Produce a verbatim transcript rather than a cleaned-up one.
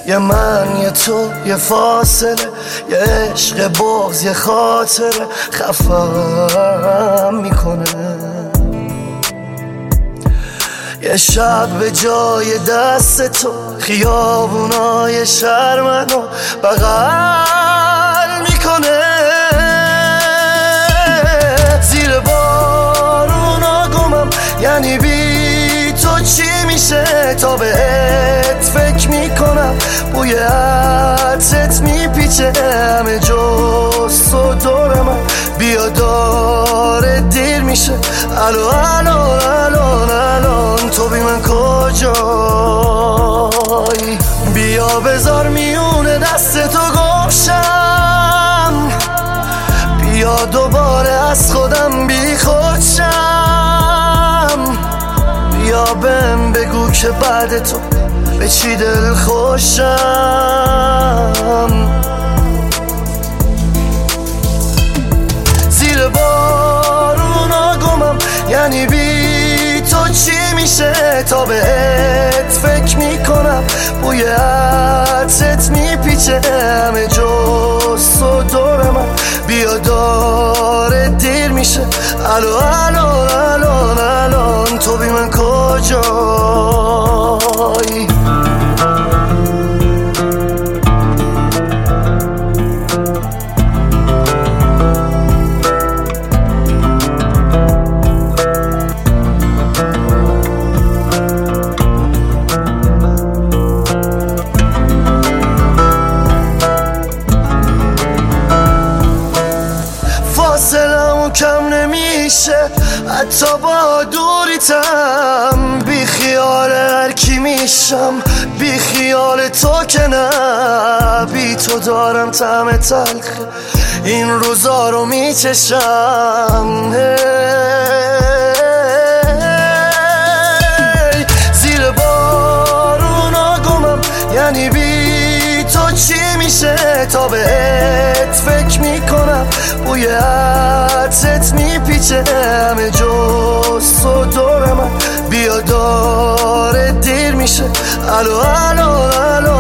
یه من یه تو یه فاصله، یه عشق بغض یه خاطره خفم میکنه. یه شب به جای دست تو خیابونای شهر منو بغل میکنه. زیر بارونا گمم، یعنی بی تو چی میشه؟ تا بهت فکر میکنم، بوی عطرت میپیچه همه جز تو دور من. بیا داره دیر میشه، الو الو الان الان تو بی من کجایی؟ بیا بذار میونه دست تو گمشم، بیا دوباره از خودم بی خودشم. بیا بهم بگو که بعد تو به چی دل خوشم. زیر بارونا گمم، یعنی بی تو چی میشه؟ تا بهت فکر میکنم، بوی عطرت میپیچه همه جز تو دور من. بیا داره دیر میشه، الو الو الان الان تو بی من کجایی؟ فاصلمون کم نمیشه حتی با دوریتم. بی خیال هر کی میشم، بی خیال تو که نه. بی تو دارم طعم تلخ این روزا رو میچشم. زیر بارونا گمم، یعنی بی تو چی میشه؟ تا بهت فکر میکنم، بوی عطرت میپیچه همه جز تو دور من. بیا داره دیر میشه، الو الو الو